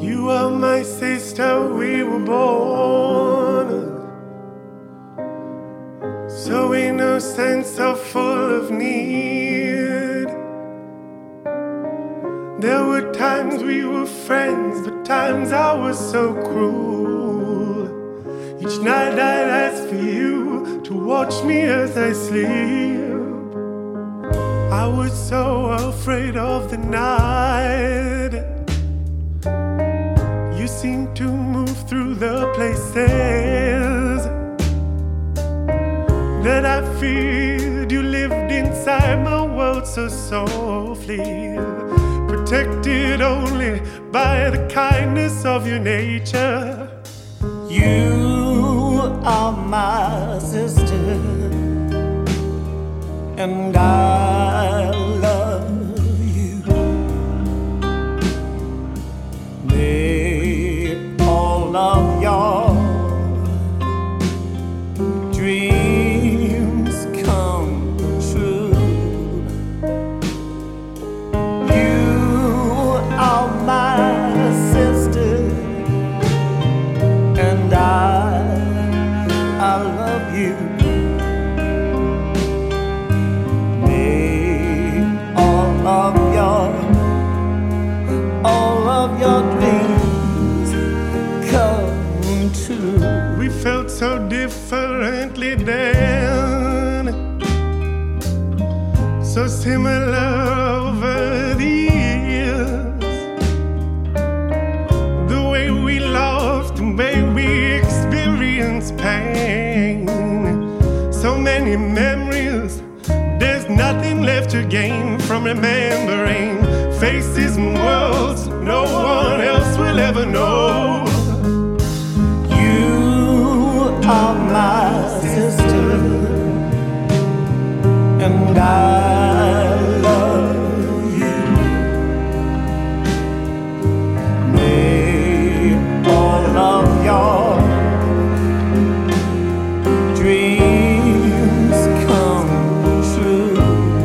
You are my sister, we were born so innocent, so full of need. There were times we were friends, but times I was so cruel. Each night I'd ask for you to watch me as I sleep. I was so afraid of the night. You seemed to move through the places that I feared. You lived inside my world so softly, protected only by the kindness of your nature. You are my sister, and I love you. May all of your dreams come true. You are my sister, and I love you. May all of your dreams come true. We felt so differently then, so similar over the years. The way we loved, the way we experienced pain. So many memories, there's nothing left to gain from remembering faces and worlds no one else will ever know. You are my sister, and I love you. May all of your dreams come true.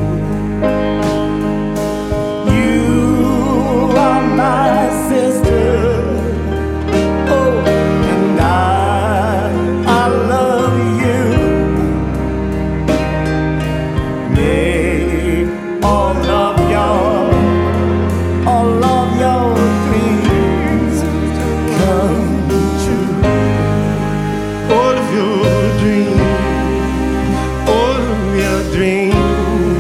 You are my sister, oh, and I love you. May all of your dreams come true. All of your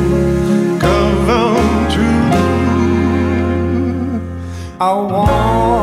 dreams come true. I want